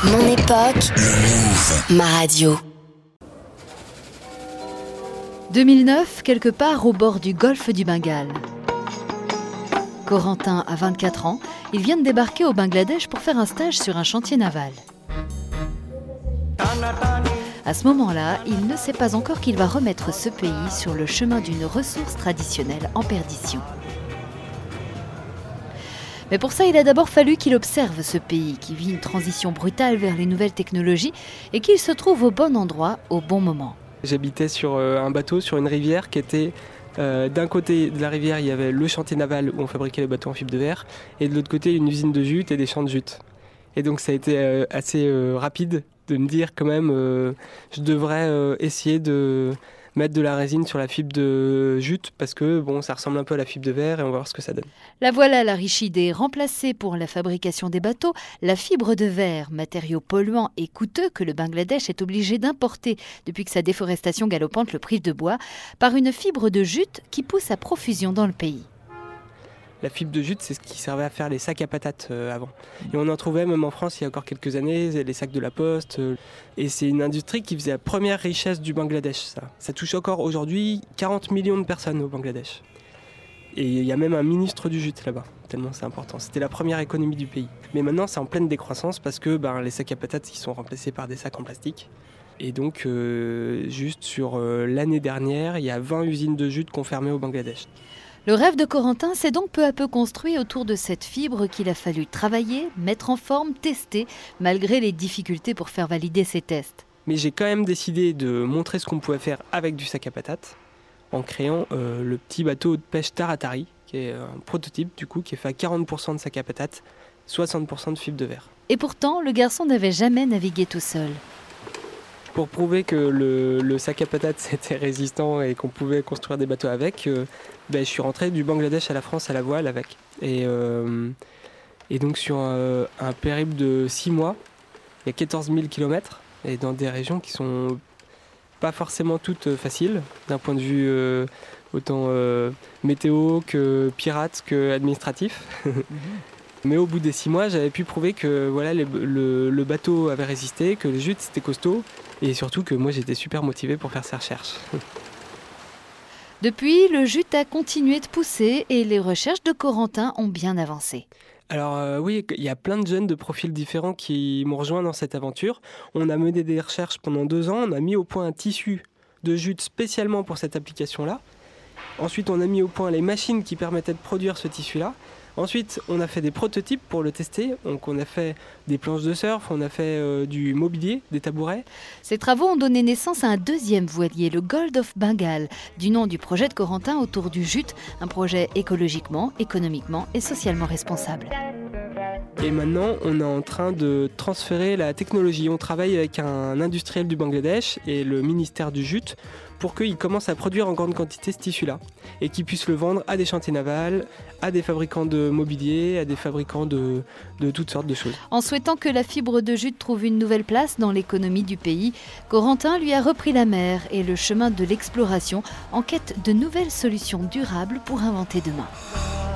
Mon époque, ma radio. 2009, quelque part au bord du golfe du Bengale. Corentin a 24 ans, il vient de débarquer au Bangladesh pour faire un stage sur un chantier naval. À ce moment-là, il ne sait pas encore qu'il va remettre ce pays sur le chemin d'une ressource traditionnelle en perdition. Mais pour ça, il a d'abord fallu qu'il observe ce pays qui vit une transition brutale vers les nouvelles technologies et qu'il se trouve au bon endroit, au bon moment. J'habitais sur un bateau, sur une rivière qui était... d'un côté de la rivière, il y avait le chantier naval où on fabriquait les bateaux en fibre de verre, et de l'autre côté, une usine de jute et des champs de jute. Et donc ça a été assez rapide de me dire quand même, je devrais essayer de mettre de la résine sur la fibre de jute parce que bon, ça ressemble un peu à la fibre de verre et on va voir ce que ça donne. La voilà la riche idée, remplacer pour la fabrication des bateaux la fibre de verre, matériau polluant et coûteux que le Bangladesh est obligé d'importer depuis que sa déforestation galopante le prive de bois, par une fibre de jute qui pousse à profusion dans le pays. La fibre de jute, c'est ce qui servait à faire les sacs à patates avant. Et on en trouvait même en France il y a encore quelques années, les sacs de la Poste. Et c'est une industrie qui faisait la première richesse du Bangladesh. Ça touche encore aujourd'hui 40 millions de personnes au Bangladesh. Et il y a même un ministre du jute là-bas, tellement c'est important. C'était la première économie du pays. Mais maintenant c'est en pleine décroissance parce que les sacs à patates ils sont remplacés par des sacs en plastique. Et donc juste sur l'année dernière, il y a 20 usines de jute qui ont fermé au Bangladesh. Le rêve de Corentin s'est donc peu à peu construit autour de cette fibre qu'il a fallu travailler, mettre en forme, tester, malgré les difficultés pour faire valider ses tests. Mais j'ai quand même décidé de montrer ce qu'on pouvait faire avec du sac à patates en créant le petit bateau de pêche Taratari, qui est un prototype du coup, qui est fait à 40% de sac à patates, 60% de fibre de verre. Et pourtant, le garçon n'avait jamais navigué tout seul. Pour prouver que le sac à patates c'était résistant et qu'on pouvait construire des bateaux avec, je suis rentré du Bangladesh à la France à la voile avec. Et donc sur un périple de 6 mois, il y a 14 000 km et dans des régions qui sont pas forcément toutes faciles d'un point de vue autant météo que pirate que administratif. Mais au bout des 6 mois, j'avais pu prouver que voilà, le bateau avait résisté, que les jutes c'était costaud et surtout que moi j'étais super motivé pour faire ces recherches. Depuis, le jute a continué de pousser et les recherches de Corentin ont bien avancé. Alors oui, il y a plein de jeunes de profils différents qui m'ont rejoint dans cette aventure. On a mené des recherches pendant 2 ans, on a mis au point un tissu de jute spécialement pour cette application-là. Ensuite, on a mis au point les machines qui permettaient de produire ce tissu-là. Ensuite, on a fait des prototypes pour le tester. Donc, on a fait des planches de surf, on a fait du mobilier, des tabourets. Ces travaux ont donné naissance à un deuxième voilier, le Gold of Bengal, du nom du projet de Corentin autour du jute, un projet écologiquement, économiquement et socialement responsable. Et maintenant, on est en train de transférer la technologie. On travaille avec un industriel du Bangladesh et le ministère du jute pour qu'il commence à produire en grande quantité ce tissu-là et qu'il puisse le vendre à des chantiers navals, à des fabricants de mobilier, à des fabricants de toutes sortes de choses. En souhaitant que la fibre de jute trouve une nouvelle place dans l'économie du pays, Corentin lui a repris la mer et le chemin de l'exploration en quête de nouvelles solutions durables pour inventer demain.